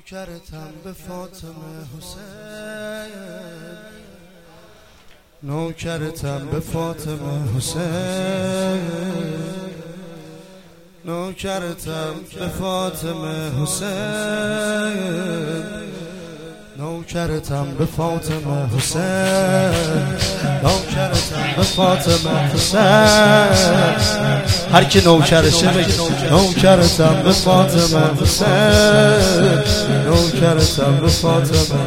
نوکرتم به فاطمه حسین، نوکرتم به فاطمه حسین، نوکرتم به فاطمه حسین، نوکرتم به فاطمه حسین، نوکرتم به فاطمه حسین. هر کی نوکرشه بگه نوکرتم به فاطمه حسین، نوکرتم به فاطمه.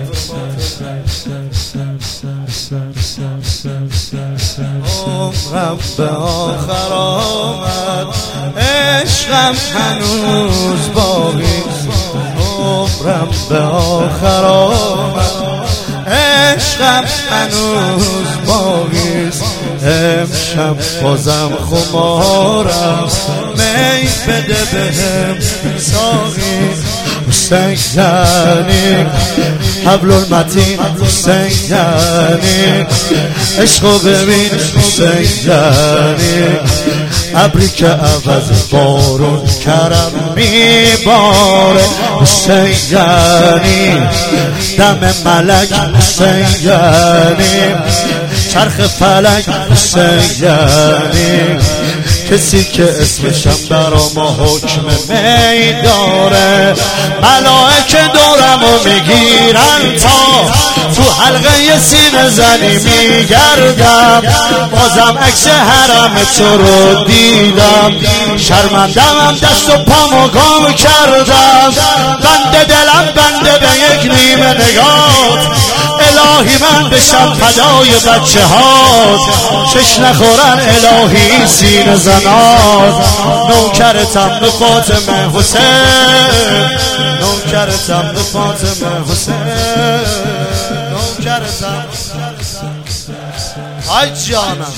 عمرم به آخر آمد، عشقم هنوز باقی، عمرم به آخر آمد، عشقم هنوز باقیست. امشب بازم خمارم، می بده بهم ساقی. حسین یعنی حبل المتین، حسین یعنی عشقو ببین، حسین یعنی ابری که عوض بارون کرم میباره. حسین یعنی دم ملک، حسین یعنی چرخ فلک، حسین یعنی کسی که اسمشم برا ما حکم می داره. ملائکه دورمو میگیرن تا تو حلقه سینه زنی میگردم. بازم عکس حرم تو رو دیدم، شرمندم دست و پامو گم کردم. بنده دلم بنده به یک نیمه نگاه، الهی من بشم فدای بچه هات، چش نخورن الهی سینه زنات. نوکرتم به فاطمه حسین، نوکرتم به فاطمه حسین، نوکرتم. ای جانم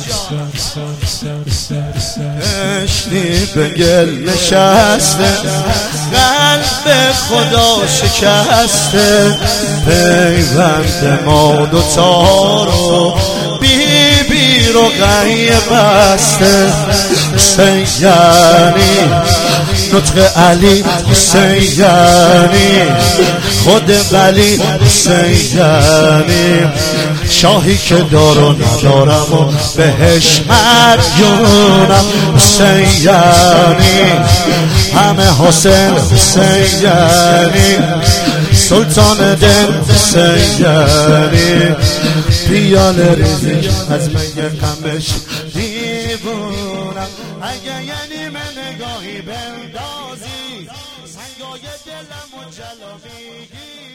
اشتی به گل نشسته، قلب خدا شکسته. پیوند ما دوتا رو بی رو غیه بسته. حسین یعنی نطق علی، حسین یعنی خود ولی، حسین یعنی شاهی که دارو ندارم و بهش مدیونم. حسین یعنی همه حسین، حسین یعنی سلطان دل، حسین یعنی پیاله ریزی از من غمش دیوونم. اگه یعنی من نگاهی بندازی، سنگای دلم و جلا میگی.